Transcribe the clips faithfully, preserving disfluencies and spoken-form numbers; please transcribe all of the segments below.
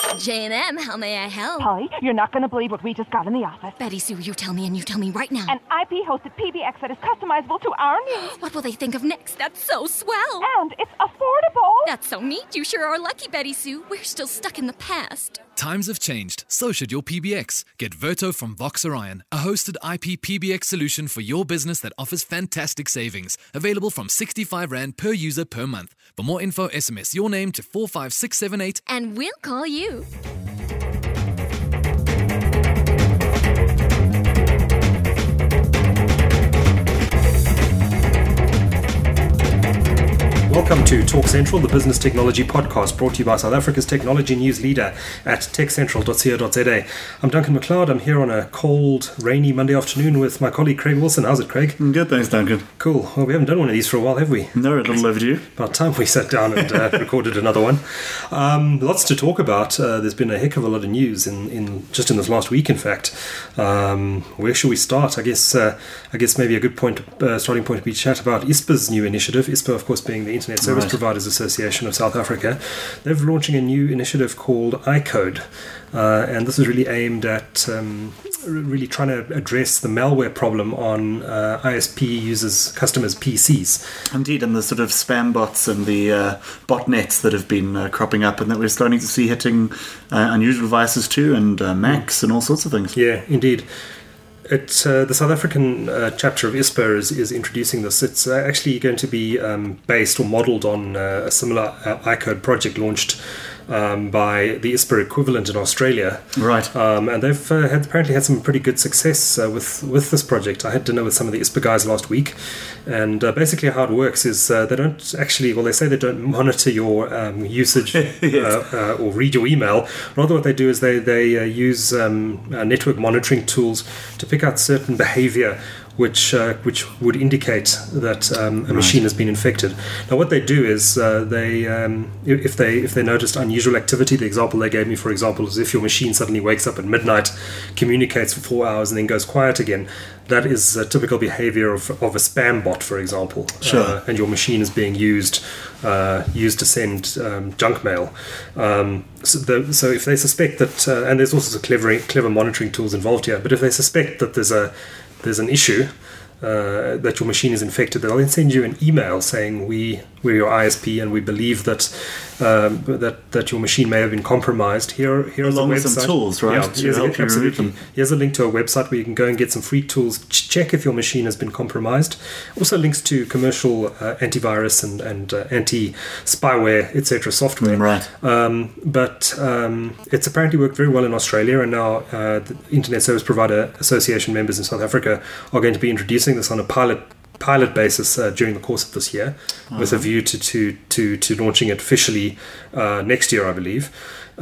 J and M, how may I help? Polly, you're not going to believe what we just got in the office. Betty Sue, you tell me and you tell me right now. An I P-hosted P B X that is customizable to our needs. What will they think of next? That's so swell. And it's affordable. That's so neat. You sure are lucky, Betty Sue. We're still stuck in the past. Times have changed, so should your P B X. Get Verto from Vox Orion, a hosted I P P B X solution for your business that offers fantastic savings. Available from sixty-five rand per user per month. For more info, S M S your name to four five six seven eight. And we'll call you. Welcome to Talk Central, the business technology podcast brought to you by South Africa's technology news leader at tech central dot co dot za. I'm Duncan McLeod. I'm here on a cold, rainy Monday afternoon with my colleague Craig Wilson. How's it, Craig? Good, thanks, Duncan. Cool. Well, we haven't done one of these for a while, have we? No, a little overdue. About time we sat down and uh, recorded another one. Um, lots to talk about. Uh, there's been a heck of a lot of news in, in just in this last week, in fact. Um, where should we start? I guess uh, I guess maybe a good point, uh, starting point would be to chat about I S P A's new initiative. I S P A, of course, being the Internet Service Right. Providers Association of South Africa. They're launching a new initiative called iCode, uh, and this is really aimed at um, really trying to address the malware problem on uh, I S P users, customers' P Cs. Indeed, and the sort of spam bots and the uh, botnets that have been uh, cropping up and that we're starting to see hitting uh, unusual devices too, and uh, Macs and all sorts of things. Yeah, indeed. It, uh, the South African uh, chapter of I S P A is, is introducing this. It's uh, actually going to be um, based or modelled on uh, a similar uh, iCode project launched um, by the I S P A equivalent in Australia. Right. Um, and they've uh, had, apparently had some pretty good success uh, with, with this project. I had dinner with some of the I S P A guys last week, and uh, basically how it works is uh, they don't actually, well, they say they don't monitor your um, usage Yes. uh, uh, or read your email. Rather what they do is they, they uh, use um, uh, network monitoring tools to pick out certain behavior which uh, which would indicate that um, a Right. machine has been infected. Now, what they do is uh, they um, if they if they noticed unusual activity. The example they gave me, for example, is if your machine suddenly wakes up at midnight, communicates for four hours, and then goes quiet again. That is a typical behavior of, of a spam bot, for example. Sure. Uh, and your machine is being used uh, used to send um, junk mail. Um, so, the, so if they suspect that, uh, and there's also some clever clever monitoring tools involved here. But if they suspect that there's a there's an issue, uh, that your machine is infected, they'll then send you an email saying we we're your I S P and we believe that um, that that your machine may have been compromised. Here here is a Along with website. some tools, right, Yeah, to here's a- help you remove absolutely. them. Here's a link to a website where you can go and get some free tools. Ch- check if your machine has been compromised. Also links to commercial uh, antivirus and and uh, anti-spyware, et cetera software. Right. Um, but um, it's apparently worked very well in Australia, and now uh, the Internet Service Provider Association members in South Africa are going to be introducing this on a pilot pilot basis uh, during the course of this year, with a view to to to, to launching it officially uh, next year, I believe.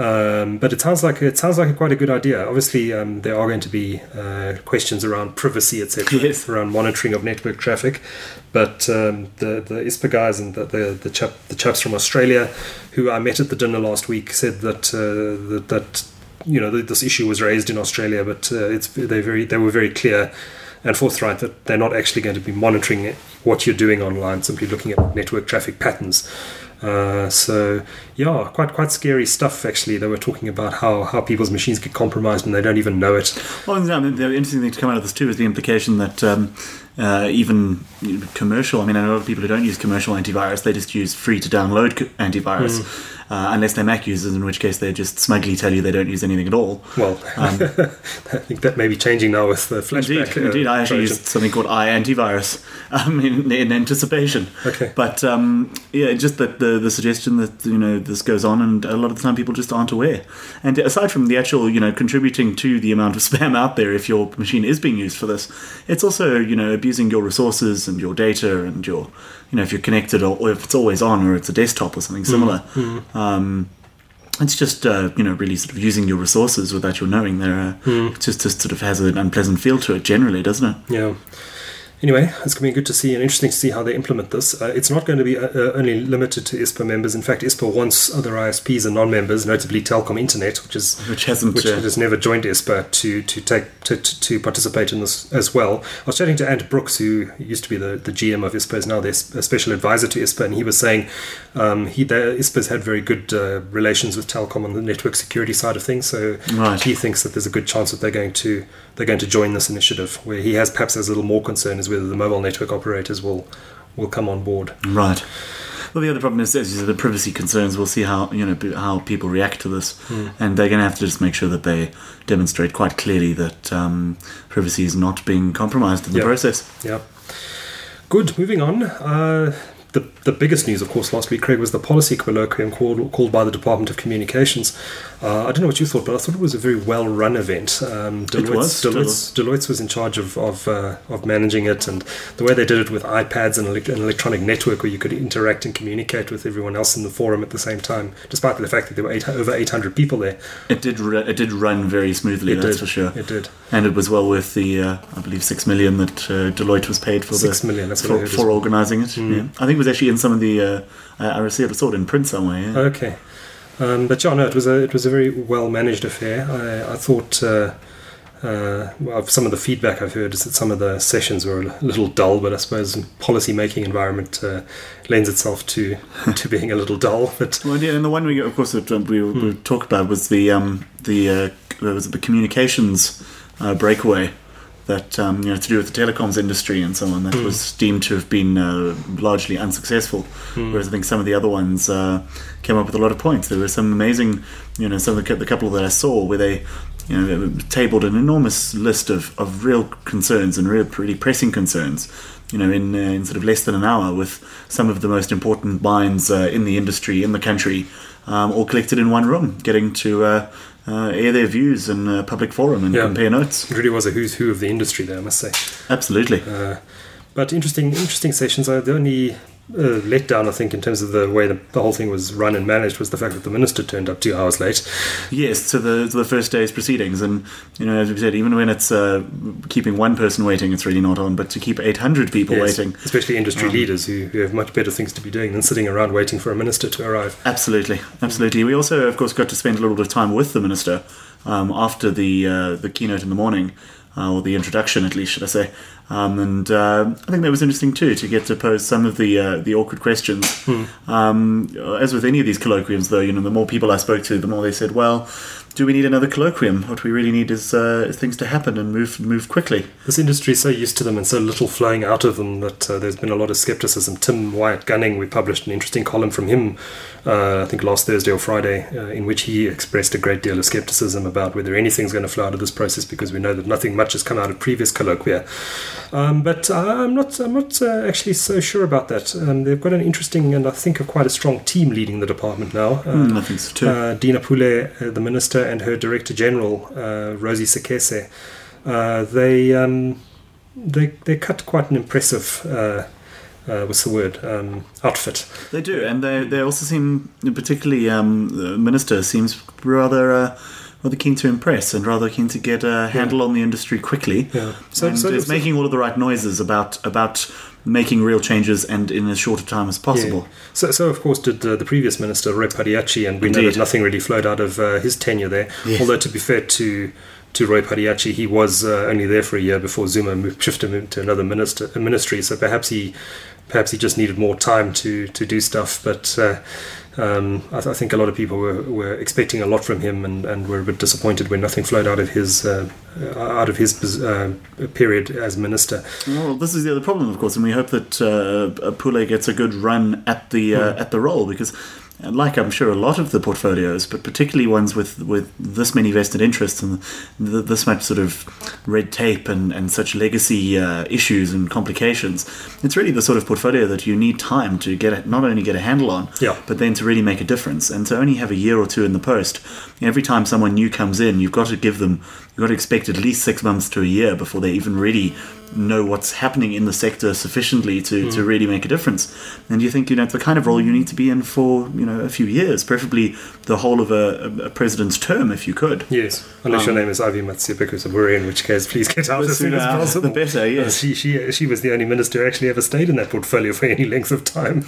Um, but it sounds like it sounds like quite a good idea. Obviously, um, there are going to be uh, questions around privacy, et cetera, Yes. around monitoring of network traffic. But um, the the I S P A guys and the the the, chap, the chaps from Australia, who I met at the dinner last week, said that uh, that, that you know this issue was raised in Australia, but uh, it's they very they were very clear and forthright that they're not actually going to be monitoring what you're doing online, simply looking at network traffic patterns. Uh, so yeah, quite quite scary stuff actually. They were talking about how, how people's machines get compromised and they don't even know it. Well, I mean, the interesting thing to come out of this too is the implication that um, uh, even commercial, I mean, I know a lot of people who don't use commercial antivirus, they just use free to download co- antivirus, mm. uh, unless they're Mac users, in which case they just smugly tell you they don't use anything at all. Well, Um, I think that may be changing now with the flashback. Indeed, indeed. I actually Trojan. used something called iAntivirus um, in, in anticipation. Okay. But um, yeah, just that the the suggestion that you know this goes on, and a lot of the time people just aren't aware. And aside from the actual you know contributing to the amount of spam out there, if your machine is being used for this, it's also you know abusing your resources and your data and your you know if you're connected or, or if it's always on or it's a desktop or something similar. Mm-hmm. Um, It's just, uh, you know, really sort of using your resources without your knowing. There, uh, Mm. it just, just sort of has an unpleasant feel to it generally, doesn't it? Yeah. Anyway, it's going to be good to see and interesting to see how they implement this. Uh, it's not going to be uh, uh, only limited to I S P A members. In fact, I S P A wants other I S Ps and non-members, notably Telkom Internet, which is Which hasn't, which uh, has never joined I S P A, to to take to, to, to participate in this as well. I was chatting to Ant Brooks, who used to be the, the G M of I S P A, is now the special advisor to I S P A, and he was saying Um, he, the, I S P A's had very good uh, relations with Telkom on the network security side of things, so Right. he thinks that there's a good chance that they're going to they're going to join this initiative. Where he has perhaps has a little more concern is whether the mobile network operators will will come on board. Right. Well, the other problem is, as you said, the privacy concerns. We'll see how you know p- how people react to this, Mm. and they're going to have to just make sure that they demonstrate quite clearly that um, privacy is not being compromised in the Yeah. process. Yeah. Good. Moving on. Uh, the the biggest news, of course, last week, Craig, was the policy colloquium called called by the Department of Communications. Uh, I don't know what you thought, but I thought it was a very well run event. Um, Deloitte's, was, Deloitte's, Deloitte's was in charge of of, uh, of managing it, and the way they did it with iPads and elect- an electronic network where you could interact and communicate with everyone else in the forum at the same time, despite the fact that there were eight, over eight hundred people there. It did. Ru- it did run very smoothly. It that's did. for sure. It did. And it was well worth the, uh, I believe, six million that uh, Deloitte was paid for Six the million, that's what I for, heard as for well. organising it. Mm. Yeah. I think it was actually in some of the. Uh, I received, I saw it in print somewhere. Yeah. Okay, um, but yeah, no, it was a it was a very well managed affair. I, I thought uh, uh, well, some of the feedback I've heard is that some of the sessions were a little dull, but I suppose policy making environment uh, lends itself to to being a little dull. But Well, yeah, and the one we, of course, that we, we talked about was the um, the uh, was it the communications uh, breakaway that um, you know to do with the telecoms industry and so on. That was deemed to have been uh, largely unsuccessful. Whereas I think some of the other ones uh, came up with a lot of points. There were some amazing, you know, some of the, the couple that I saw where they. You know, tabled an enormous list of, of real concerns and real pretty pressing concerns. You know, in uh, in sort of less than an hour, with some of the most important minds uh, in the industry in the country, um, all collected in one room, getting to uh, uh, air their views in a public forum and Yeah. compare notes. it really was a who's who of the industry there, I must say. Absolutely. Uh, but interesting, interesting sessions. Uh, the only uh, letdown, I think, in terms of the way the, the whole thing was run and managed, was the fact that the minister turned up two hours late. Yes, to the to the first day's proceedings, and you know, as we said, even when it's uh, keeping one person waiting, it's really not on. But to keep eight hundred people Yes, waiting, especially industry Um, leaders who, who have much better things to be doing than sitting around waiting for a minister to arrive. Absolutely, absolutely. We also, of course, got to spend a little bit of time with the minister um, after the uh, the keynote in the morning, uh, or the introduction, at least, should I say? Um, and uh, I think that was interesting too, to get to pose some of the uh, the awkward questions. Um, as with any of these colloquiums, though, you know, the more people I spoke to, the more they said, "Well, do we need another colloquium? What we really need is, uh, is things to happen and move move quickly." This industry is so used to them and so little flowing out of them that uh, there's been a lot of skepticism. Tim Wyatt Gunning, we published an interesting column from him, uh, I think last Thursday or Friday, uh, in which he expressed a great deal of skepticism about whether anything's going to flow out of this process, because we know that nothing much has come out of previous colloquia. Um, but uh, I'm not, I'm not uh, actually so sure about that. Um, they've got an interesting and I think a quite a strong team leading the department now. Uh, Mm, I think so too. uh, Dina Pule, uh, the minister, and her director general, uh, Rosie Sekese, uh, they um, they they cut quite an impressive. Uh, uh, what's the word? Um, outfit. They do, and they they also seem, particularly um, the minister seems rather uh, rather keen to impress and rather keen to get a handle on the industry quickly. Yeah. So, and so- is so- making all of the right noises about about making real changes and in as short a time as possible. Yeah. So, so of course, did uh, the previous minister, Roy Pariachi, and we know Indeed. that nothing really flowed out of uh, his tenure there. Yes. Although, to be fair to to Roy Pariachi, he was uh, only there for a year before Zuma moved, shifted him to another minister, a ministry. So perhaps he perhaps he just needed more time to, to do stuff. But uh, um, I, th- I think a lot of people were, were expecting a lot from him, and, and were a bit disappointed when nothing flowed out of his uh, out of his uh, period as minister. Well, this is the other problem, of course, and we hope that uh, Pule gets a good run at the uh, at the role, because, like I'm sure a lot of the portfolios, but particularly ones with, with this many vested interests and th- this much sort of red tape and, and such legacy uh, issues and complications, it's really the sort of portfolio that you need time to get a, not only get a handle on, Yeah. but then to really make a difference. And to only have a year or two in the post, every time someone new comes in, you've got to give them, you've got to expect at least six months to a year before they even really know what's happening in the sector sufficiently to, Mm. to really make a difference. And you think, you know, it's the kind of role you need to be in for, you know, a few years, preferably the whole of a, a president's term, if you could. Yes, unless your Um, name is Ivy Matsipikutaburi, in which case please get out The as soon as sooner possible. the better, yes. Uh, she, she, she was the only minister who actually ever stayed in that portfolio for any length of time.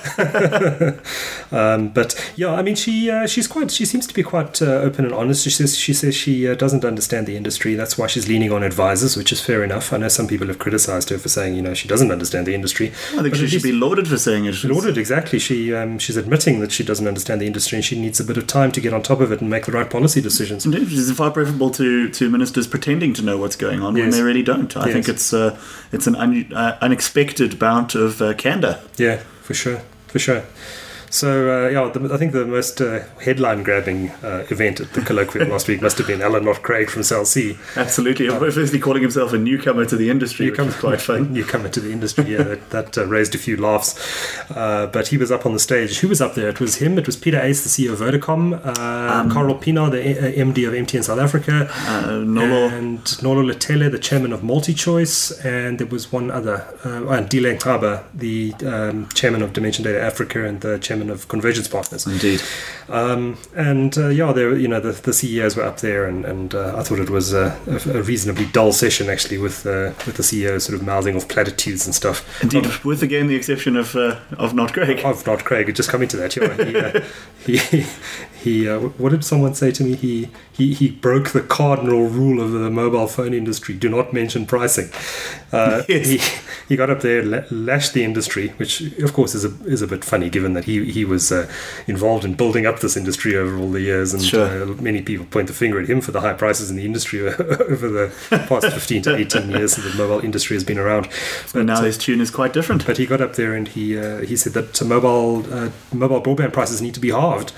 um, but yeah, I mean, she uh, she's quite. She seems to be quite uh, open and honest. She says she says she uh, doesn't understand the industry. That's why she's leaning on advisors, which is fair enough. I know some some people have criticised her for saying, you know, she doesn't understand the industry. I think But she at should be least- lauded for saying it. Lauded, exactly. She um, she's admitting that she doesn't understand the industry and she needs a bit of time to get on top of it and make the right policy decisions. Indeed, it's far preferable to, to ministers pretending to know what's going on when Yes. they really don't. I Yes. think it's uh, it's an un, uh, unexpected bout of uh, candour. Yeah, for sure, for sure. So, uh, yeah, the, I think the most uh, headline-grabbing uh, event at the colloquium last week must have been Alan Knott Craig from Cell C. Absolutely. Firstly, calling himself a newcomer to the industry, which is quite fun. Newcomer to the industry, yeah, that, that uh, raised a few laughs. Uh, but he was up on the stage. Who was up there? It was him. It was Peter Ace, the C E O of Vodacom, uh, um, Carl Pienaar, the uh, M D of M T N South Africa, Uh, Nolo. and Nolo Letele, the chairman of MultiChoice, and there was one other, uh, and Dile Nkaba, the um, chairman of Dimension Data Africa and the chairman of Convergence Partners. Indeed. Um, and uh, yeah, there, you know, the, the C E Os were up there, and, and uh, I thought it was a, a reasonably dull session actually, with uh, with the C E Os sort of mouthing off platitudes and stuff. Indeed, with again the exception of uh, of Not Craig. Of Not Craig, just coming to that. Yeah, he, uh, he, he uh, what did someone say to me? He he he broke the cardinal rule of the mobile phone industry: do not mention pricing. Uh, Yes. He he got up there, la- lashed the industry, which of course is a is a bit funny given that he he was uh, involved in building up this industry over all the years, and Sure. uh, many people point the finger at him for the high prices in the industry over the past fifteen to eighteen years that the mobile industry has been around. But now uh, his tune is quite different. but he got up there and he uh, he said that mobile uh, mobile broadband prices need to be halved.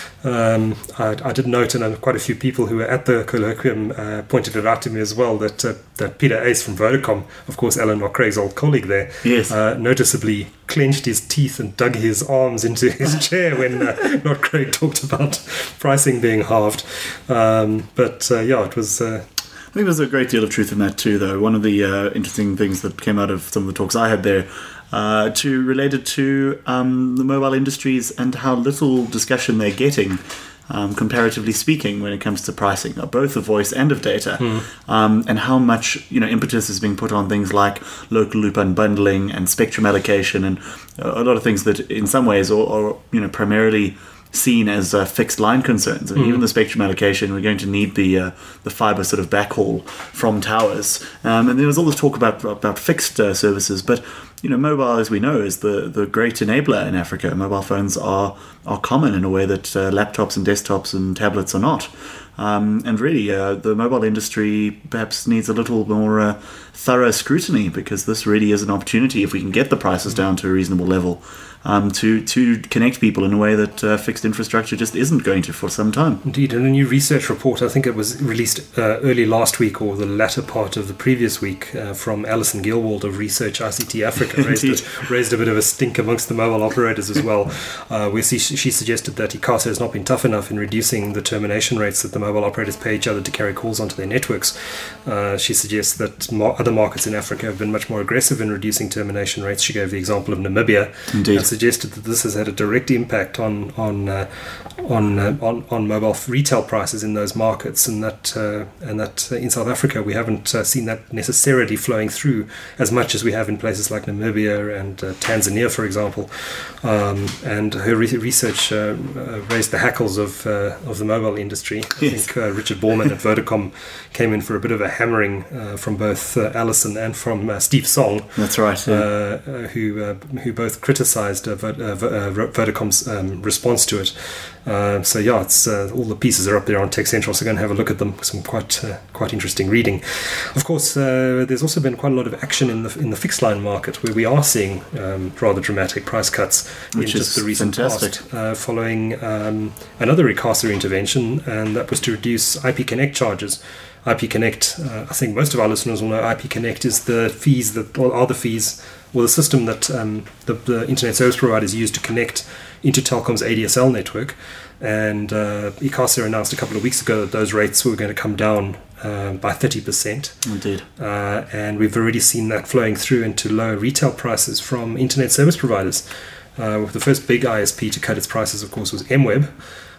Um, I, I did note, and uh, quite a few people who were at the colloquium uh, pointed it out to me as well, that uh, that Peter Ace from Vodacom, of course Alan Knott Craig's old colleague there, Yes. uh, noticeably clenched his teeth and dug his arms into his chair when uh, Knott Craig talked about pricing being halved. Um, but uh, yeah, it was... Uh, I think there's a great deal of truth in that too, though. One of the uh, interesting things that came out of some of the talks I had there, uh, to related to um, the mobile industries and how little discussion they're getting, um, comparatively speaking, when it comes to pricing, of both of voice and of data, um, and how much you know impetus is being put on things like local loop unbundling and spectrum allocation, and a lot of things that, in some ways, are, are you know primarily seen as uh, fixed line concerns. I mean, even the spectrum allocation, we're going to need the uh, the fiber sort of backhaul from towers. Um, and there was all this talk about about fixed uh, services, but you know, mobile, as we know, is the, the great enabler in Africa. Mobile phones are are common in a way that uh, laptops and desktops and tablets are not. Um, and really, uh, the mobile industry perhaps needs a little more uh, thorough scrutiny, because this really is an opportunity, if we can get the prices down to a reasonable level, um, to to connect people in a way that uh, fixed infrastructure just isn't going to for some time. Indeed, and a new research report, I think it was released uh, early last week or the latter part of the previous week, uh, from Alison Gilwald of Research I C T Africa, raised, a, raised a bit of a stink amongst the mobile operators as well, uh, where she, she suggested that ICASA has not been tough enough in reducing the termination rates that the mobile operators pay each other to carry calls onto their networks. Uh, she suggests that mar- other markets in Africa have been much more aggressive in reducing termination rates. She gave the example of Namibia. Indeed. And suggested that this has had a direct impact on on uh, on, uh, on on mobile retail prices in those markets, and that uh, and that uh, in South Africa we haven't uh, seen that necessarily flowing through as much as we have in places like Namibia and uh, Tanzania, for example. Um, and her re- research uh, uh, raised the hackles of uh, of the mobile industry. I Yes. think uh, Richard Borman at Vodacom came in for a bit of a hammering uh, from both uh, Alison and from uh, Steve Song. That's right. Yeah. Uh, uh, who uh, who both criticised uh, Vo- uh, Vo- uh, Vodacom's um, response to it. Uh, so yeah, it's uh, all the pieces are up there on Tech Central, so go and have a look at them. Some quite uh, quite interesting reading. Of course, uh, there's also been quite a lot of action in the in the fixed line market, where we are seeing um, rather dramatic price cuts Which in is just the recent fantastic. past, uh, following um, another ICASA intervention, and that was to reduce I P Connect charges. I P Connect, uh, I think most of our listeners will know I P Connect is the fees that, or are the fees, or the system that um, the, the internet service providers use to connect into Telkom's A D S L network. And uh, ICASA announced a couple of weeks ago that those rates were going to come down uh, by thirty percent. Indeed. Uh, and we've already seen that flowing through into lower retail prices from internet service providers. Uh, the first big I S P to cut its prices, of course, was M-Web.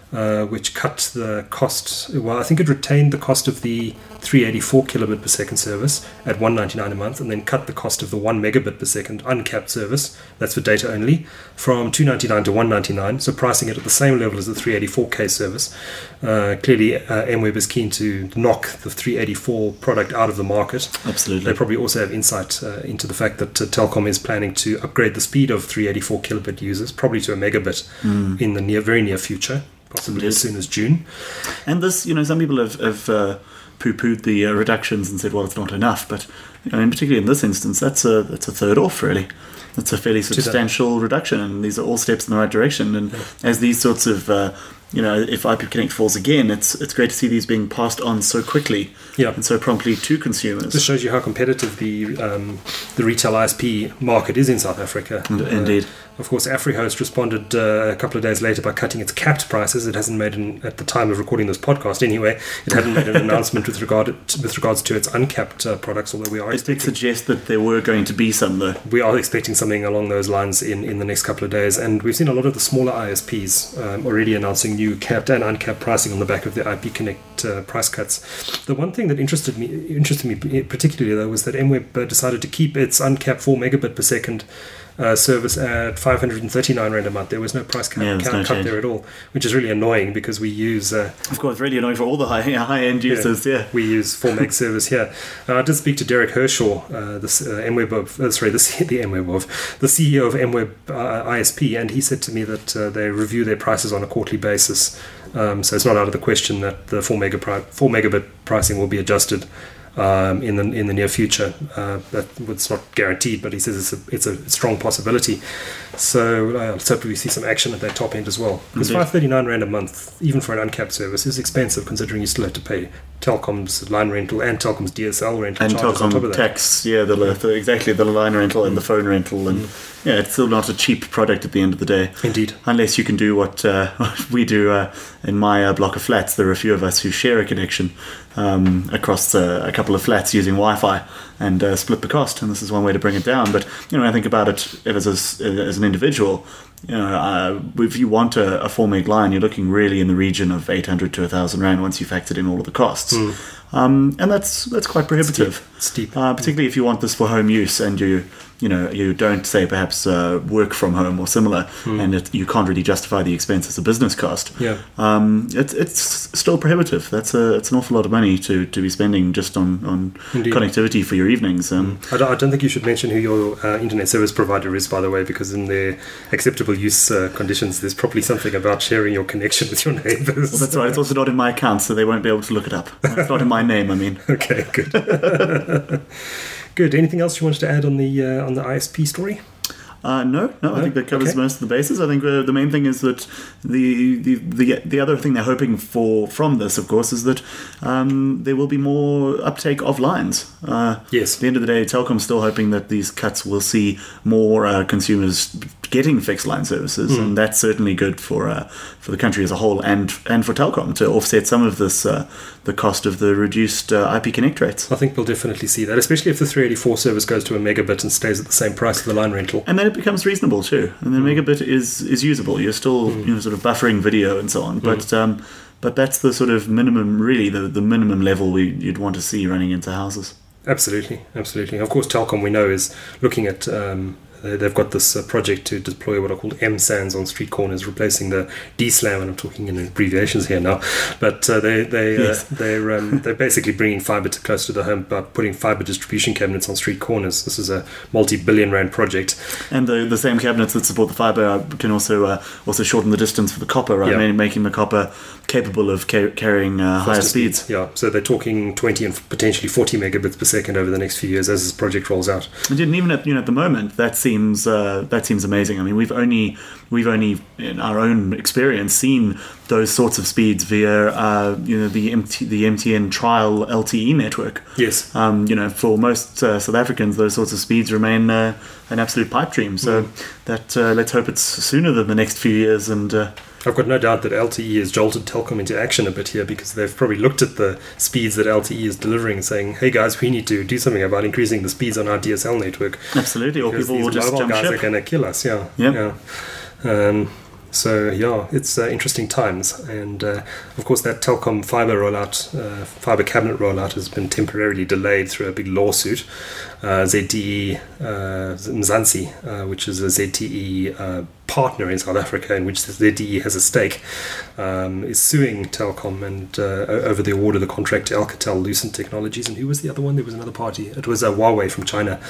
uh, which cut the cost. Well, I think it retained the cost of the three eighty-four kilobit per second service at one ninety-nine a month, and then cut the cost of the one megabit per second uncapped service, that's for data only, from two ninety-nine to one ninety-nine, so pricing it at the same level as the three eighty-four K service. Uh, clearly, uh, MWeb is keen to knock the three eighty-four product out of the market. Absolutely. They probably also have insight uh, into the fact that uh, Telkom is planning to upgrade the speed of three eighty-four kilobit users, probably to a megabit mm. in the near, very near future, possibly Indeed. as soon as June. And this, you know, some people have, have uh, poo-pooed the uh, reductions and said, well, it's not enough. But, you know, in particularly in this instance, that's a that's a third off, really. That's a fairly substantial reduction, and these are all steps in the right direction. And yeah. as these sorts of, uh, you know, if I P Connect falls again, it's it's great to see these being passed on so quickly yeah. and so promptly to consumers. This shows you how competitive the um, the retail I S P market is in South Africa. Indeed. Uh, Of course, AfriHost responded uh, a couple of days later by cutting its capped prices. It hasn't made, an, at the time of recording this podcast anyway, it hadn't made an announcement with regard to, with regards to its uncapped uh, products, although we are it expecting... did suggest that there were going to be some, though. We are expecting something along those lines in, in the next couple of days, and we've seen a lot of the smaller I S Ps um, already announcing new capped and uncapped pricing on the back of the I P Connect uh, price cuts. The one thing that interested me, interested me particularly, though, was that MWeb uh, decided to keep its uncapped four megabit per second Uh, service at five hundred thirty-nine rand a month. There was no price cut, yeah, cut, no cut there at all, which is really annoying because we use... Uh, of course, really annoying for all the high, high end users, yeah. yeah. We use four meg service here. Uh, I did speak to Derek Hershaw, uh, the uh, MWeb of... Uh, sorry, the, the MWeb of... The C E O of MWeb uh, I S P, and he said to me that uh, they review their prices on a quarterly basis. Um, so it's not out of the question that the four megabit pricing will be adjusted Um, in the in the near future. Uh, that it's not guaranteed, but he says it's a it's a strong possibility. So uh, let's hope we see some action at that top end as well. Because five thirty-nine rand a month, even for an uncapped service, is expensive considering you still have to pay Telkom's line rental and Telkom's D S L rental and charges on top of Telkom that. tax. Yeah, the, the exactly the line rental and the phone rental, and mm. yeah, it's still not a cheap product at the end of the day. Indeed, unless you can do what uh, we do uh, in my uh, block of flats. There are a few of us who share a connection um, across uh, a couple of flats using Wi-Fi and uh, split the cost, and this is one way to bring it down. But you know, when I think about it as a, as an individual, you know, uh, if you want a, a four meg line, you're looking really in the region of eight hundred to a thousand rand once you factored in all of the costs. Mm. Um, and that's that's quite prohibitive. Steep, steep. Uh, particularly if you want this for home use and you you know you don't say perhaps uh, work from home or similar, mm. and it, you can't really justify the expense as a business cost. Yeah, um, it's it's still prohibitive. That's a it's an awful lot of money to, to be spending just on, on connectivity for your evenings. Um, mm. I, don't, I don't think you should mention who your uh, internet service provider is, by the way, because in their acceptable use uh, conditions, there's probably something about sharing your connection with your neighbours. Well, that's right. It's also not in my account, so they won't be able to look it up. It's not in my name, I mean. Okay, good. Good. Anything else you wanted to add on the uh, on the I S P story? Uh, no, no, I think that covers okay. most of the bases. I think uh, the main thing is that the, the the the other thing they're hoping for from this, of course, is that um, there will be more uptake of lines. Uh, yes. At the end of the day, Telkom's still hoping that these cuts will see more uh, consumers getting fixed line services, mm. and that's certainly good for uh, for the country as a whole, and and for Telkom to offset some of this uh, the cost of the reduced uh, I P Connect rates. I think we'll definitely see that, especially if the three eighty-four service goes to a megabit and stays at the same price as the line rental. And then it becomes reasonable too, and the mm. megabit is is usable. You're still mm. you know sort of buffering video and so on, but. Mm. Um, But that's the sort of minimum, really, the, the minimum level we, you'd want to see running into houses. Absolutely, absolutely. Of course, Telkom, we know, is looking at... Um, they've got this uh, project to deploy what are called M SANs on street corners, replacing the D SLAM, and I'm talking in abbreviations here now. But uh, they, they, yes. uh, they're, um, they're basically bringing fibre to close to the home by putting fibre distribution cabinets on street corners. This is a multi-billion rand project. And the the same cabinets that support the fibre can also uh, also shorten the distance for the copper, right? Yeah. Making the copper capable of ca- carrying uh, higher speeds. speeds. Yeah, so they're talking twenty and potentially forty megabits per second over the next few years as this project rolls out. And even at you know at the moment, that seems uh, that seems amazing. I mean, we've only we've only in our own experience seen those sorts of speeds via uh, you know the M T, the M T N trial L T E network. Yes. Um, you know, for most uh, South Africans, those sorts of speeds remain uh, an absolute pipe dream. So mm. that uh, let's hope it's sooner than the next few years. And uh, I've got no doubt that L T E has jolted Telkom into action a bit here, because they've probably looked at the speeds that L T E is delivering and saying, hey guys, we need to do something about increasing the speeds on our D S L network. Absolutely, or people will just jump guys ship. are going to kill us, yeah. Yep. Yeah. Um, So yeah, it's uh, interesting times, and uh, of course that Telkom fiber rollout, uh, fiber cabinet rollout, has been temporarily delayed through a big lawsuit. Uh, Z T E uh, Mzansi, uh, which is a Z T E uh, partner in South Africa, in which the Z T E has a stake, um, is suing Telkom and uh, over the award of the contract to Alcatel Lucent Technologies. And who was the other one? There was another party. It was uh, Huawei from China.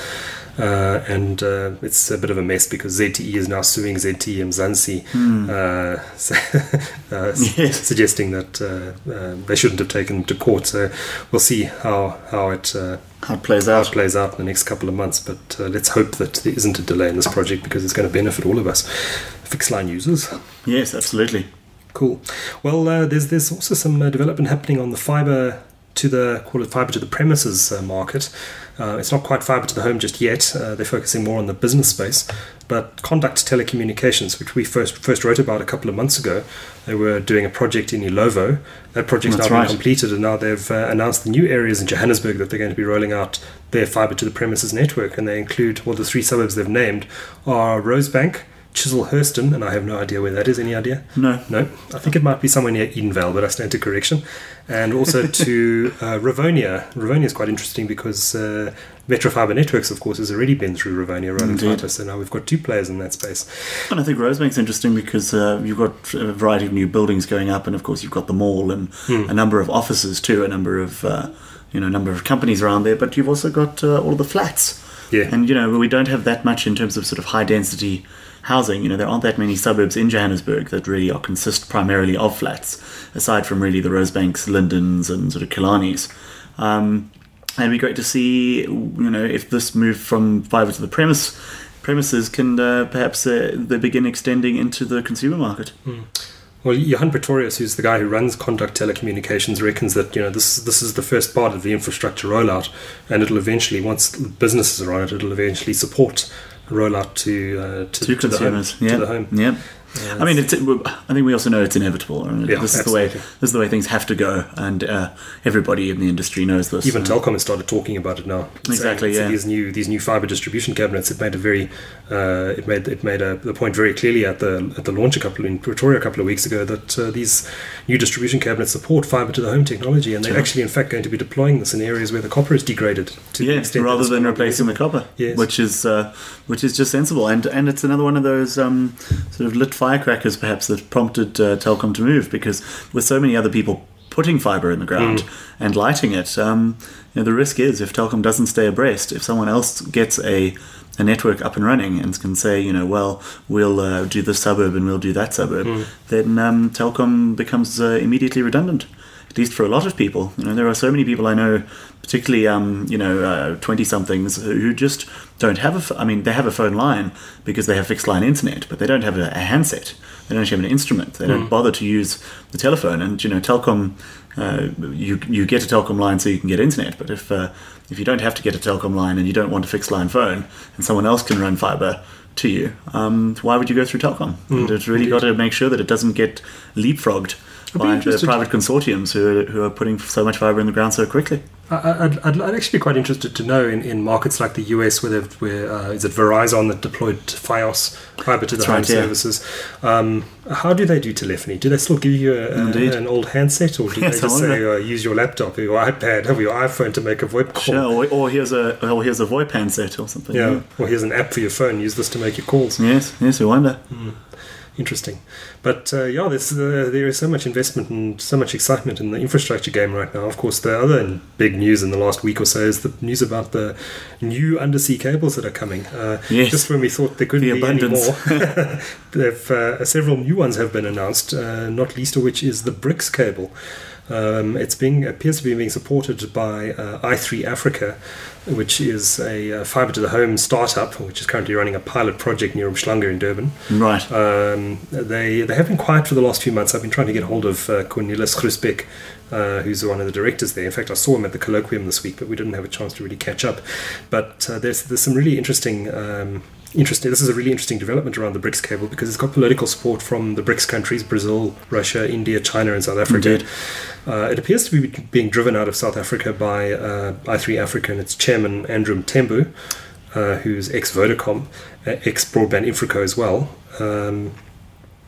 Uh, and uh, it's a bit of a mess because Z T E is now suing Z T E Mzansi, mm. uh, so, uh, yes. suggesting that uh, uh, they shouldn't have taken them to court. So we'll see how how it uh, how it plays out. How it plays out in the next couple of months. But uh, let's hope that there isn't a delay in this project because it's going to benefit all of us, fixed line users. Yes, absolutely. Cool. Well, uh, there's there's also some uh, development happening on the fiber to the call it fiber to the premises uh, market. Uh, it's not quite fiber to the home just yet. Uh, they're focusing more on the business space. But Conduct Telecommunications, which we first first wrote about a couple of months ago, they were doing a project in Ilovo. That project's That's now right. been completed, and now they've uh, announced the new areas in Johannesburg that they're going to be rolling out their fiber to the premises network. And they include, well, the three suburbs they've named are Rosebank, Chiselhurston, and I have no idea where that is. Any idea? No. No. I think it might be somewhere near Edenvale, but I stand to correction. And also to uh, Ravonia. Ravonia is quite interesting because uh, Metro Fiber Networks, of course, has already been through Ravonia rolling Indeed. fiber, so now we've got two players in that space. And I think Rosebank's interesting because uh, you've got a variety of new buildings going up, and of course you've got the mall and hmm. a number of offices too, a number of uh, you know, a number of companies around there. But you've also got uh, all of the flats. Yeah. And you know, we don't have that much in terms of sort of high density housing. You know, there aren't that many suburbs in Johannesburg that really are consist primarily of flats, aside from really the Rosebanks, Lindens, and sort of Kilanis. Um, and it'd be great to see, you know, if this move from fibre to the premise premises can uh, perhaps uh, they begin extending into the consumer market. Mm. Well, Johan Pretorius, who's the guy who runs Conduct Telecommunications, reckons that, you know, this this is the first part of the infrastructure rollout, and it'll eventually, once businesses are on it, it'll eventually support a rollout to uh, to, to, to consumers, the home. yeah, To the home. yeah. Uh, I mean, it's, I think we also know it's inevitable. I mean, Yeah, this is the way absolutely. this is the way things have to go, and uh, everybody in the industry knows this. Even Uh, Telkom has started talking about it now. It's Exactly, saying, yeah. These new these new fiber distribution cabinets. It made a very uh, it made it made a, the point very clearly at the at the launch a couple in Pretoria a couple of weeks ago that uh, these new distribution cabinets support fiber to the home technology, and they're Sure. actually in fact going to be deploying this in areas where the copper is degraded. To the yeah, extent that rather it's than no replacing the longer copper, Yes. which is uh, which is just sensible, and and it's another one of those um, sort of lit firecrackers perhaps that prompted uh, Telkom to move, because with so many other people putting fibre in the ground Mm. and lighting it, um, you know, the risk is if Telkom doesn't stay abreast, if someone else gets a a network up and running and can say, you know, well, we'll uh, do this suburb and we'll do that suburb, Mm. then um, Telkom becomes uh, immediately redundant. At least for a lot of people, you know, there are so many people I know, particularly, um, you know, twenty-somethings who just don't have a. F- I mean, they have a phone line because they have fixed line internet, but they don't have a, a handset. They don't have an instrument. They don't Mm. bother to use the telephone. And you know, Telkom, uh, you you get a Telkom line so you can get internet. But if uh, if you don't have to get a Telkom line and you don't want a fixed line phone, and someone else can run fibre to you, um, why would you go through Telkom? Mm, and it's really indeed. got to make sure that it doesn't get leapfrogged be by the interested- private consortiums who are, who are putting so much fibre in the ground so quickly. I- I'd, I'd, I'd actually be quite interested to know in, in markets like the U S where, they've- where uh, is it Verizon that deployed Fios fiber to the That's home right, yeah. services. Um, how do they do telephony? Do they still give you a, a, Indeed. an old handset, or do Yes, they just I say wonder. uh, use your laptop or your iPad or your iPhone to make a VoIP call? Sure, or, or here's a or here's a VoIP handset or something. Yeah, or here's an app for your phone. Use this to make your calls. Yes, yes, we wonder. Interesting, but uh, yeah, there's uh, there is so much investment and so much excitement in the infrastructure game right now. Of course, the other big news in the last week or so is the news about the new undersea cables that are coming. Uh, Yes. Just when we thought there couldn't The be any abundance. more, They've, uh, several new ones have been announced. Uh, not least of which is the BRICS cable. Um, it's being appears to be being supported by uh, i three Africa, which is a uh, fibre to the home startup, which is currently running a pilot project near Umhlanga in Durban. Right. Um, they they have been quiet for the last few months. I've been trying to get hold of uh, Cornelis Groesbeck, uh, who's one of the directors there. In fact, I saw him at the colloquium this week, but we didn't have a chance to really catch up. But uh, there's there's some really interesting. Um, Interesting. This is a really interesting development around the BRICS cable because it's got political support from the BRICS countries: Brazil, Russia, India, China, and South Africa. Indeed. Uh, it appears to be being driven out of South Africa by uh, i three Africa and its chairman Andrew Mthembu, uh, who's ex Vodacom, uh, ex Broadband Infraco as well. Um,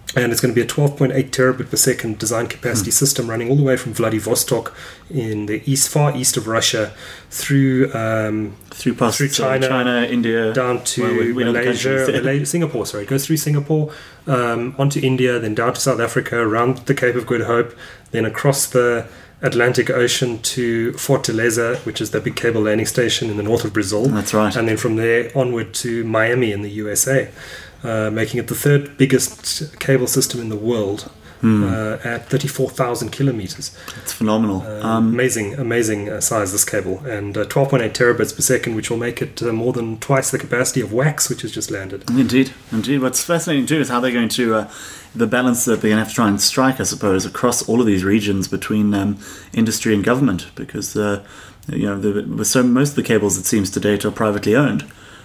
And it's going to be a twelve point eight terabit per second design capacity mm. system running all the way from Vladivostok in the east, far east of Russia through um, through, past, through China, China, India, down to well, we, we Malaysia, Malaysia, Singapore. Sorry, it goes through Singapore, um, onto India, then down to South Africa, around the Cape of Good Hope, then across the Atlantic Ocean to Fortaleza, which is the big cable landing station in the north of Brazil. That's right. And then from there onward to Miami in the U S A. Uh, making it the third biggest cable system in the world mm. uh, at thirty-four thousand kilometers. It's phenomenal. Uh, um, amazing, amazing uh, size, this cable. And uh, twelve point eight terabits per second, which will make it uh, more than twice the capacity of WAX, which has just landed. Indeed, indeed. What's fascinating too is how they're going to, uh, the balance that they're going to have to try and strike, I suppose, across all of these regions between um, industry and government, because uh, you know, the, so most of the cables, it seems to date, are privately owned,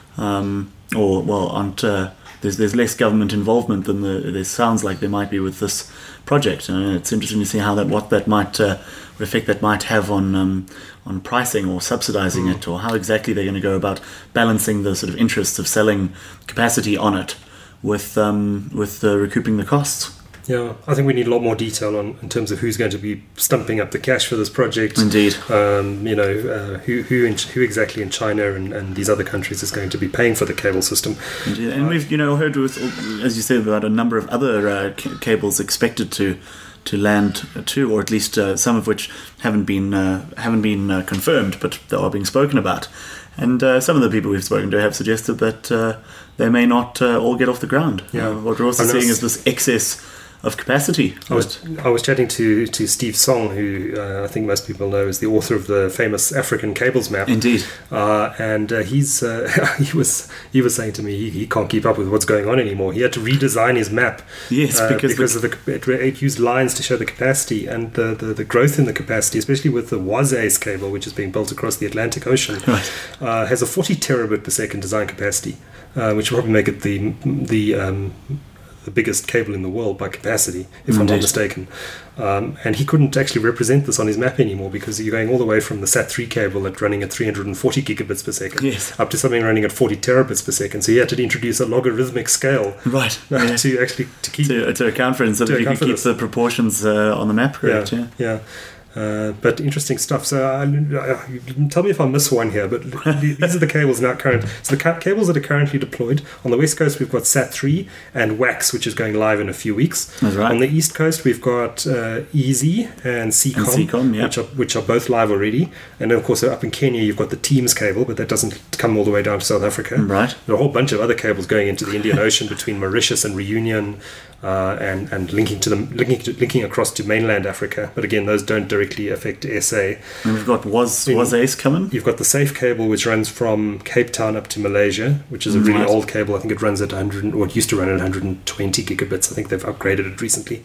um, or well, aren't. Uh, There's there's less government involvement than the, there sounds like there might be with this project. And it's interesting to see how that what that might uh, what effect that might have on um, on pricing or subsidizing mm. it, or how exactly they're going to go about balancing the sort of interests of selling capacity on it with um, with uh, recouping the costs. Yeah, I think we need a lot more detail on in terms of who's going to be stumping up the cash for this project. Indeed. Um, you know, uh, who who in, who exactly in China and, and these other countries is going to be paying for the cable system. Indeed. And we've, you know, heard, with, as you said, about a number of other uh, c- cables expected to to land too, or at least uh, some of which haven't been uh, haven't been uh, confirmed, but they are being spoken about. And uh, some of the people we've spoken to have suggested that uh, they may not uh, all get off the ground. Yeah. Uh, what we're also I'm seeing not... is this excess of capacity. I was I was chatting to, to Steve Song, who uh, I think most people know is the author of the famous African Cables Map. Indeed. Uh, and uh, he's uh, he was he was saying to me he, he can't keep up with what's going on anymore. He had to redesign his map. Yes, uh, because, because the, of the it, it used lines to show the capacity and the, the, the growth in the capacity, especially with the WASACE cable, which is being built across the Atlantic Ocean. Right. Uh, has a forty terabit per second design capacity, uh, which will probably make it the the um, the biggest cable in the world by capacity, if Indeed. I'm not mistaken. Um, and he couldn't actually represent this on his map anymore because you're going all the way from the SAT three cable at running at three hundred forty gigabits per second yes. up to something running at forty terabits per second. So he had to introduce a logarithmic scale right. uh, yeah. to actually to keep to, to account for it, so that you can keep this. the proportions uh, on the map correct. Yeah, yeah. yeah. Uh, but interesting stuff. So uh, uh, tell me if I miss one here, but these are the cables now current. So the ca- cables that are currently deployed on the west coast, we've got SAT three and WAX, which is going live in a few weeks. That's right. On the east coast, we've got uh, E Z and C COM, and C COM yeah. which are which are both live already. And then, of course, up in Kenya, you've got the Teams cable, but that doesn't come all the way down to South Africa. Right. There are a whole bunch of other cables going into the Indian Ocean between Mauritius and Reunion. Uh, and and linking to them, linking to, linking across to mainland Africa, but again, those don't directly affect S A. And we've got was was Ace coming. You've got the SAFE cable, which runs from Cape Town up to Malaysia, which is a really right. old cable. I think it runs at one hundred, or it used to run at one hundred twenty gigabits. I think they've upgraded it recently.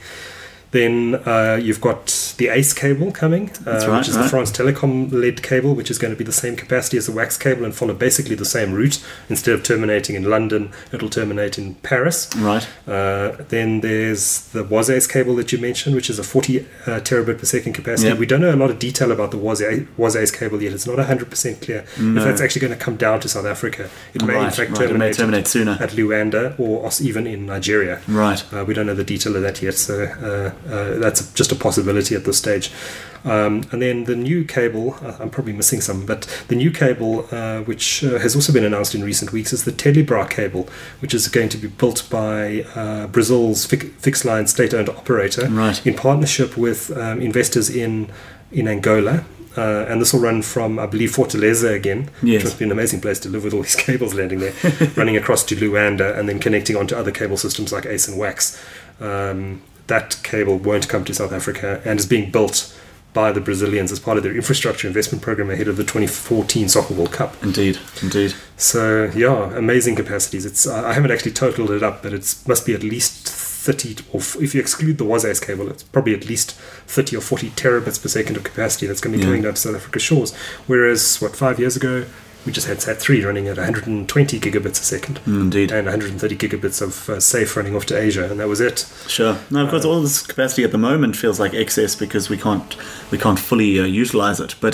Then uh, you've got the ACE cable coming, uh, right, which is right. the France Telecom-led cable, which is going to be the same capacity as the WAX cable and follow basically the same route. Instead of terminating in London, it'll terminate in Paris. Right. Uh, then there's the WASACE cable that you mentioned, which is a forty uh, terabit per second capacity. Yep. We don't know a lot of detail about the WASACE, WASACE cable yet. It's not one hundred percent clear no. if that's actually going to come down to South Africa. It may right, in fact right. terminate, it may terminate sooner at Luanda or even in Nigeria. Right. Uh, we don't know the detail of that yet, so uh, uh, that's just a possibility at this stage. Um, and then the new cable, uh, I'm probably missing some, but the new cable, uh, which uh, has also been announced in recent weeks, is the Telebra cable, which is going to be built by uh, Brazil's fi- fixed line state-owned operator right. in partnership with um, investors in, in Angola. Uh, and this will run from, I believe, Fortaleza again, yes. which must be an amazing place to live with all these cables landing there, running across to Luanda and then connecting onto other cable systems like ACE and WAX. Um, that cable won't come to South Africa and is being built by the Brazilians as part of their infrastructure investment program ahead of the twenty fourteen Soccer World Cup. Indeed, indeed. So, yeah, amazing capacities. It's I haven't actually totaled it up, but it must be at least thirty, or if you exclude the WASACE cable, it's probably at least thirty or forty terabits per second of capacity that's going to be yeah. going down to South Africa's shores. Whereas, what, five years ago, we just had SAT three running at one hundred twenty gigabits a second. Indeed. And one hundred thirty gigabits of uh, SAFE running off to Asia, and that was it. Sure. Now, of course, uh, all this capacity at the moment feels like excess because we can't we can't fully uh, utilize it. But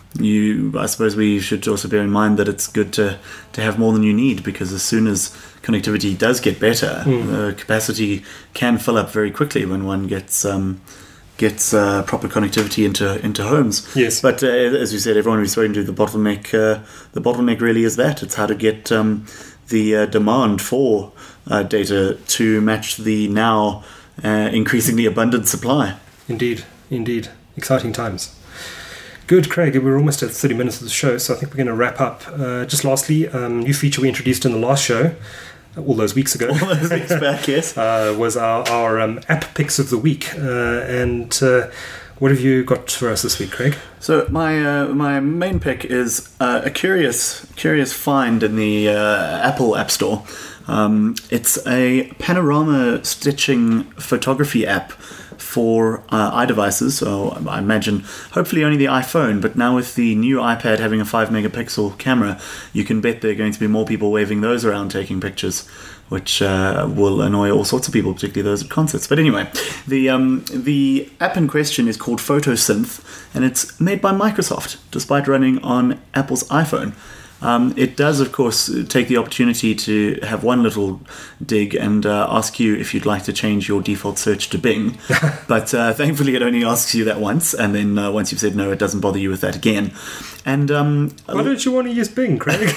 you, I suppose we should also bear in mind that it's good to, to have more than you need, because as soon as connectivity does get better, mm. the capacity can fill up very quickly when one gets um, gets uh, proper connectivity into into homes. Yes. But uh, as you said, everyone who's spoken to, the bottleneck uh, the bottleneck really is that it's how to get um, the uh, demand for uh, data to match the now uh, increasingly abundant supply. Indeed, indeed, exciting times. Good, Craig. We're almost at thirty minutes of the show, so I think we're going to wrap up. Uh, just lastly, um, new feature we introduced in the last show, all those weeks ago, all those weeks back, yes, uh, was our, our um, app picks of the week. Uh, and uh, what have you got for us this week, Craig? So my uh, my main pick is uh, a curious curious find in the uh, Apple App Store. Um, it's a panorama stitching photography app for uh, iDevices, so I imagine hopefully only the iPhone, but now with the new iPad having a five megapixel camera, you can bet there are going to be more people waving those around taking pictures, which uh, will annoy all sorts of people, particularly those at concerts. But anyway, the um, the app in question is called PhotoSynth, and it's made by Microsoft, despite running on Apple's iPhone. Um, it does, of course, take the opportunity to have one little dig and uh, ask you if you'd like to change your default search to Bing. But uh, thankfully, it only asks you that once, and then uh, once you've said no, it doesn't bother you with that again. And um, why don't you want to use Bing, Craig?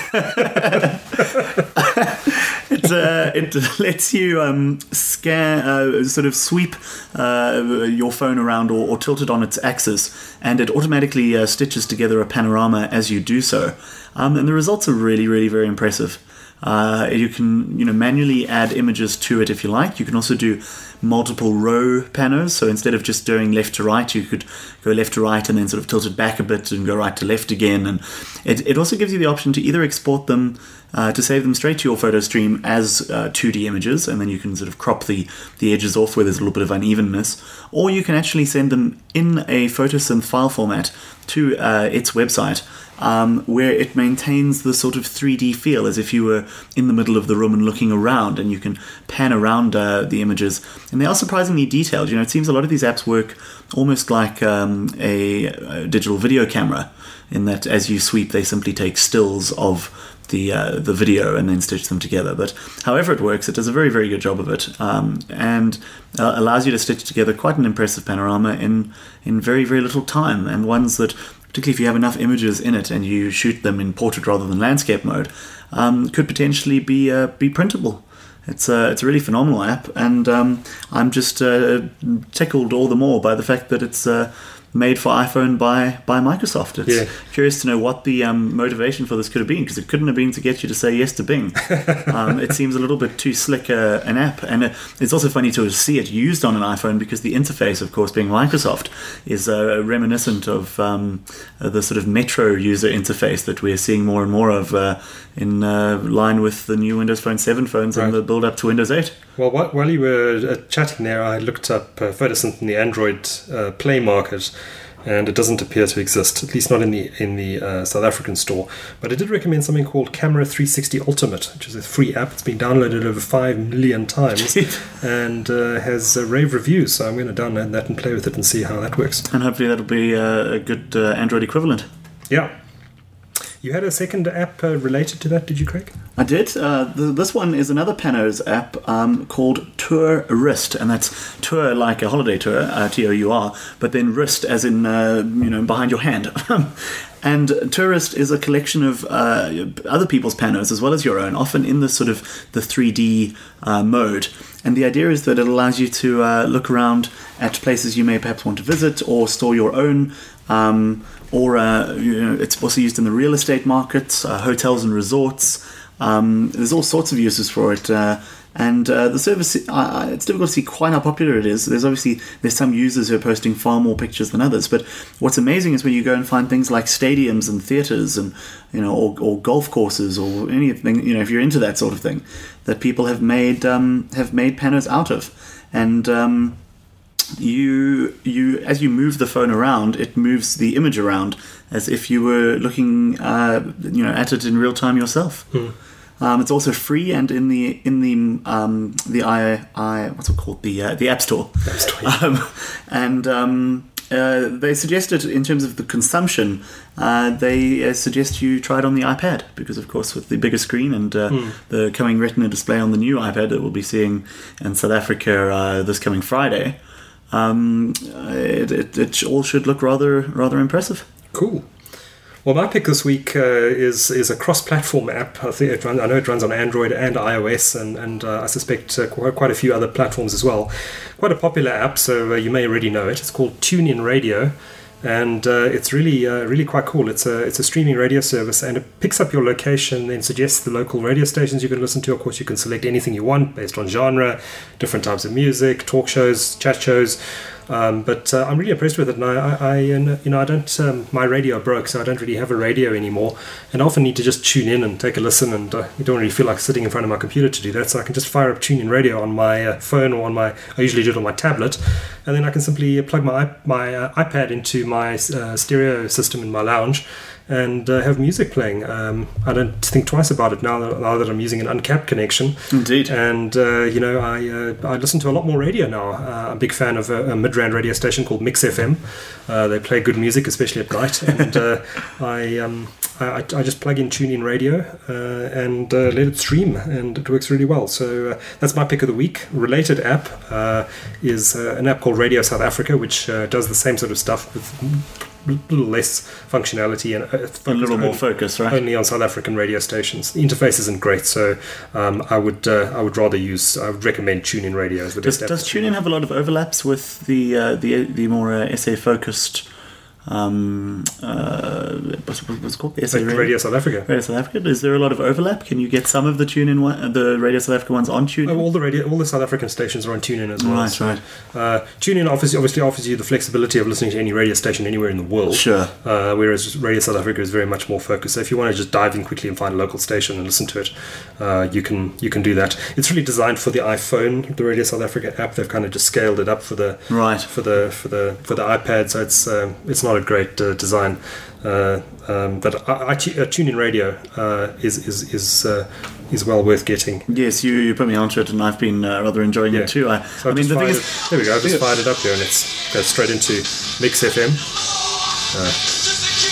it, uh, it lets you um, scan, uh, sort of sweep uh, your phone around or, or tilt it on its axis, and it automatically uh, stitches together a panorama as you do so. Um, and the results are really, really very impressive. Uh, you can, you know, manually add images to it if you like. You can also do multiple row panos. So instead of just doing left to right, you could go left to right and then sort of tilt it back a bit and go right to left again. And it, it also gives you the option to either export them uh, to save them straight to your photo stream as uh, two D images, and then you can sort of crop the, the edges off where there's a little bit of unevenness, or you can actually send them in a PhotoSynth file format to uh, its website, um, where it maintains the sort of three D feel as if you were in the middle of the room and looking around, and you can pan around uh, the images. And they are surprisingly detailed. You know, it seems a lot of these apps work almost like um, a, a digital video camera, in that as you sweep, they simply take stills of the uh, the video and then stitch them together. But however it works, it does a very, very good job of it, um, and uh, allows you to stitch together quite an impressive panorama in, in very, very little time, and ones that, particularly if you have enough images in it and you shoot them in portrait rather than landscape mode, um, could potentially be uh, be printable. It's a, it's a really phenomenal app, and um, I'm just uh, tickled all the more by the fact that it's uh, made for iPhone by, by Microsoft. It's yeah. curious to know what the um, motivation for this could have been, because it couldn't have been to get you to say yes to Bing. um, it seems a little bit too slick uh, an app, and uh, it's also funny to see it used on an iPhone, because the interface, of course, being Microsoft, is uh, reminiscent of um, uh, the sort of Metro user interface that we're seeing more and more of uh, in uh, line with the new Windows Phone seven phones right. and the build-up to Windows eight. Well, while you were uh, chatting there, I looked up uh, PhotoSynth in the Android uh, Play market, and it doesn't appear to exist, at least not in the in the uh, South African store. But I did recommend something called Camera three sixty Ultimate, which is a free app. It's been downloaded over five million times and uh, has uh, rave reviews. So I'm going to download that and play with it and see how that works. And hopefully that'll be uh, a good uh, Android equivalent. Yeah. You had a second app uh, related to that, did you, Craig? I did. Uh, the, this one is another Panos app um, called Tourist, and that's tour like a holiday tour, uh, T O U R, but then wrist as in, uh, you know, behind your hand. And Tourist is a collection of uh, other people's panos as well as your own, often in the sort of the three D uh, mode. And the idea is that it allows you to uh, look around at places you may perhaps want to visit or store your own. Um, or uh, you know, it's also used in the real estate market, uh, hotels and resorts. Um, there's all sorts of uses for it. Uh, And uh, the service, uh, it's difficult to see quite how popular it is. There's obviously, there's some users who are posting far more pictures than others. But what's amazing is when you go and find things like stadiums and theatres and, you know, or, or golf courses or anything, you know, if you're into that sort of thing, that people have made, um, have made panos out of. And um, you, you, as you move the phone around, it moves the image around as if you were looking, uh, you know, at it in real time yourself. Hmm. Um, it's also free and in the in the um, the i i what's it called the uh, the App Store. App Store. Yeah. Um, and um, uh, they suggested, in terms of the consumption, uh, they uh, suggest you try it on the iPad, because, of course, with the bigger screen and uh, mm. the coming Retina display on the new iPad that we'll be seeing in South Africa uh, this coming Friday, um, it, it, it all should look rather rather impressive. Cool. Well, my pick this week uh, is is a cross-platform app. I think it run, I know it runs on Android and iOS, and and uh, I suspect uh, quite, quite a few other platforms as well. Quite a popular app, so uh, you may already know it. It's called TuneIn Radio, and uh, it's really uh, really quite cool. It's a it's a streaming radio service, and it picks up your location and suggests the local radio stations you can listen to. Of course, you can select anything you want based on genre, different types of music, talk shows, chat shows. Um, but uh, I'm really impressed with it, and I, I, I you know, I don't. Um, my radio broke, so I don't really have a radio anymore, and I often need to just tune in and take a listen, and uh, you don't really feel like sitting in front of my computer to do that. So I can just fire up TuneIn Radio on my uh, phone or on my. I usually do it on my tablet, and then I can simply plug my my uh, iPad into my uh, stereo system in my lounge, and uh, have music playing. Um, I don't think twice about it now that, now that I'm using an uncapped connection. Indeed. And, uh, you know, I uh, I listen to a lot more radio now. Uh, I'm a big fan of a, a mid-rand radio station called Mix F M. Uh, they play good music, especially at night. And uh, I, um, I I just plug in TuneIn Radio uh, and uh, let it stream, and it works really well. So uh, that's my pick of the week. Related app uh, is uh, an app called Radio South Africa, which uh, does the same sort of stuff with a little less functionality and uh, a little more focus, right? Only on South African radio stations. The interface isn't great, so um, I would uh, I would rather use I would recommend TuneIn Radio as the does, best. Does TuneIn have a lot of overlaps with the uh, the the more uh, S A focused? Um, uh, what's, what's it called? S A like Radio? Radio South Africa. Radio South Africa. Is there a lot of overlap? Can you get some of the TuneIn one, the Radio South Africa ones on TuneIn? Oh, all the radio, all the South African stations are on TuneIn as well. Right, so, right. Uh, TuneIn obviously, obviously offers you the flexibility of listening to any radio station anywhere in the world. Sure. Uh, whereas Radio South Africa is very much more focused. So if you want to just dive in quickly and find a local station and listen to it, uh, you can you can do that. It's really designed for the iPhone. The Radio South Africa app, they've kind of just scaled it up for the right for the for the for the iPad. So it's um, it's not a great uh, design. Uh, um, but I, I, uh, TuneIn Radio uh, is is is uh, is well worth getting. Yes, you, you put me onto it, and I've been uh, rather enjoying yeah. it too. I, so I mean, the thing is, it, there we go. I've just yeah. fired it up here, and it's goes straight into Mix F M. Uh,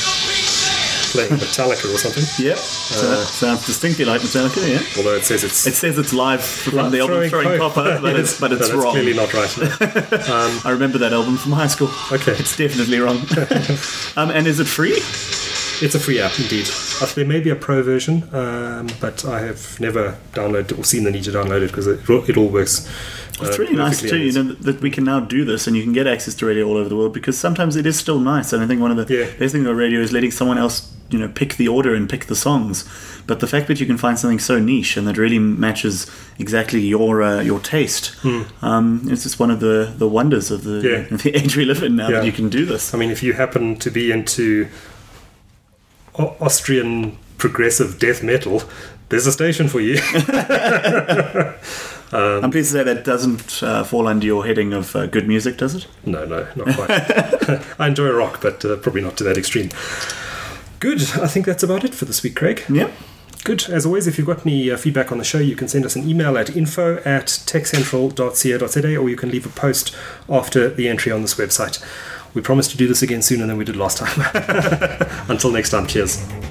playing Metallica or something. Yep. Uh, sounds distinctly like Metallica, yeah. Although it says it's it says it's live from live the album Throwing Copper, but it's but it's no, wrong. Clearly not right. um, I remember that album from high school. Okay, it's definitely wrong. um, and is it free? It's a free app, indeed. Uh, there may be a pro version, um, but I have never downloaded or seen the need to download it because it, it all works. Uh, it's really nice too, you know, that we can now do this and you can get access to radio all over the world, because sometimes it is still nice. And I think one of the yeah. best things about radio is letting someone else, you know, pick the order and pick the songs. But the fact that you can find something so niche and that really matches exactly your uh, your taste, hmm. um, it's just one of the, the wonders of the, yeah. the age we live in now, yeah. that you can do this. I mean, if you happen to be into o- Austrian progressive death metal, there's a station for you. um, I'm pleased to say that doesn't uh, fall under your heading of uh, good music, does it? No, no, not quite. I enjoy rock, but uh, probably not to that extreme. Good. I think that's about it for this week, Craig. Yep. Good. As always, if you've got any uh, feedback on the show, you can send us an email at info at techcentral dot co dot za, or you can leave a post after the entry on this website. We promise to do this again sooner than we did last time. Until next time, cheers.